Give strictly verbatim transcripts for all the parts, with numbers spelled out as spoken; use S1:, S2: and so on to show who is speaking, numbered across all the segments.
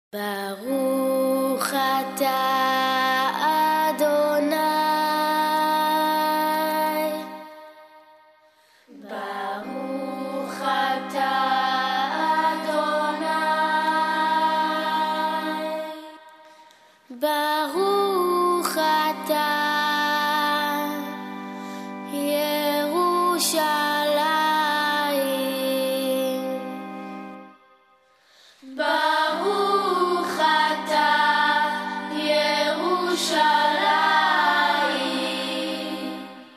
S1: ברוך אתה אדוני, ברוך אתה אדוני, ברוך אתה ירושלים, ברוך אתה ירושלים.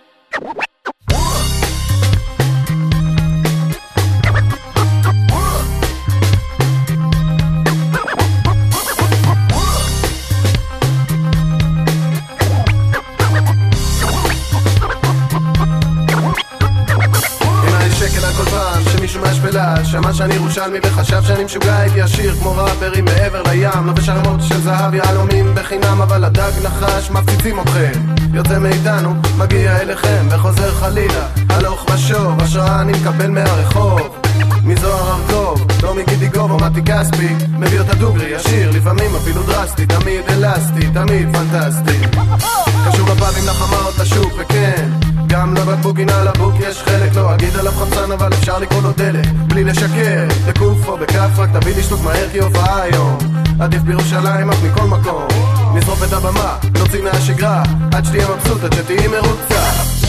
S2: שקל על כל פעם שמישהו מהשפלה שמע שאני ירושלמי וחשב שאני משוגע, הייתי עשיר כמו ראפרים מעבר לים, לא בשרמות של זהב יהלומים בחינם, אבל הדג נחש מפציצים אתכם, יוצא מאיתנו מגיע אליכם וחוזר חלילה הלוך ושוב, השראה אני מקבל מהרחוב, מזוהר ארגוב, לא מגידי גוב או מתי כספי, מביא אותה דוגרי ישיר, לפעמים אפילו דרסטי, תמיד אלסטי, תמיד פנטסטי, קשור בפאבים לחמאות לשוק, וכן גם לבקבוקין על הבוק יש חלק, לא אגיד עליו חמצן אבל אפשר לקרוא לו דלק בלי לשקר, בקוף או בכף רק תביא לשתוק מהר כי הופעה היום עדיף בירושלים אך מכל מקום נשרוף את הבמה, נוציא מהשגרה עד שתהיה מבסוט, עד שתהיי מרוצה.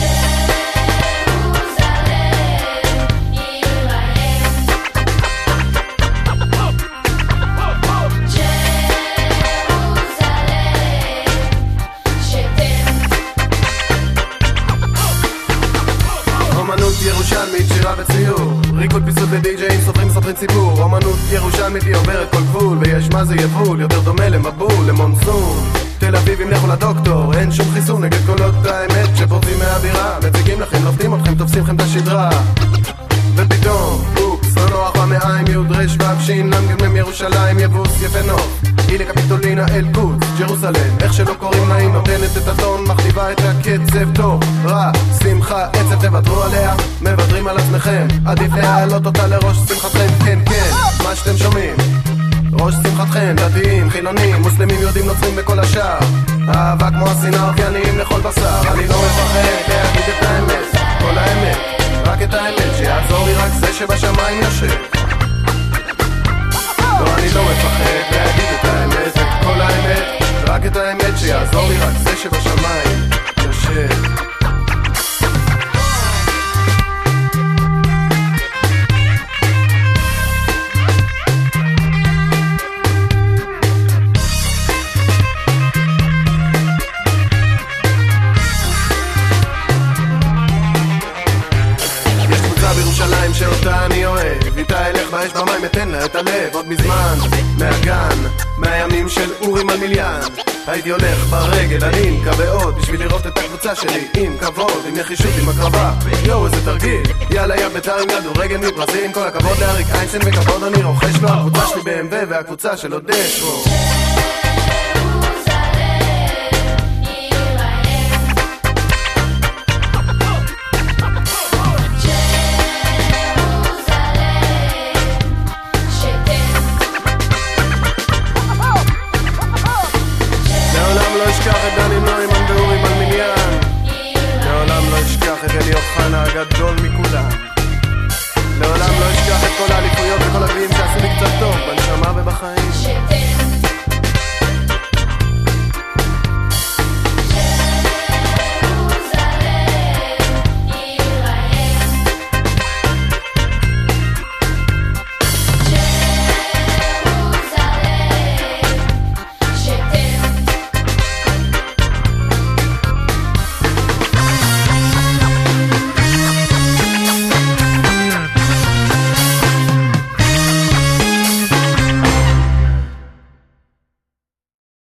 S2: ירושלמית, שירה וציור, ריקוד פיסות לדי-ג'אים, סופרים מספרים סיפור. אומנות ירושלמית היא עוברת כל גבול, ויש מה זה יבול, יותר דומה למבול, למונסון. תל אביבים לכו לדוקטור, אין שום חיסון נגד קולות האמת שפורצים מהאווירה, מציגים לכם, לופתים אתכם, תופסים לכם את השדרה. ופתאום, אופס, לא נוח במאה עם יוד רש ואבשין, למגמם ירושלים, יבוס, יפה נוף אילי קפיטולינה אל קוץ, ג'רוסלם, איך שלא קוראים נעים, נותנת את הטון, מכתיבה את הקצב, טוב, רע, שמחה, עצב, תוותרו עליה, מוותרים על עצמכם, עדיף להעלות אותה לראש שמחתכם, כן, כן, מה שאתם שומעים, ראש שמחתכם, דתיים, חילונים, מוסלמים, יהודים, נוצרים בכל השאר, אהבה כמו השנאה, אופייניים לכל בשר, אני לא מפחד להגיד את האמת, כל האמת, רק את האמת, שיעזור לי רק זה שבשמיים יושב. לא, אני לא מפחד להגיד את האמת, את כל האמת, רק את האמת, שיעזור לי רק זה שבשמיים יושב. בירושלים שאותה אני אוהב, איתה אלך באש במים, אתן לה את הלב. עוד מזמן, מהגן, מהימים של אורים על מיליאן, הייתי הולך ברגל, אני עם כבאות בשביל לראות את הקבוצה שלי, עם כבוד, עם נחישות, עם הקרבה. יואו איזה תרגיל, יאללה יא בית"ר עם כדורגל מברזיל, עם כל הכבוד לאריק איינשטיין וכבוד אני רוכש לו, הקבוצה שלי ב-אם דאבליו והקבוצה של עוד דשו. הגדול מכולם, לעולם לא אשכח את כל האליפויות וכל הגביעים שעשו לי קצת טוב בנשמה ובחיים.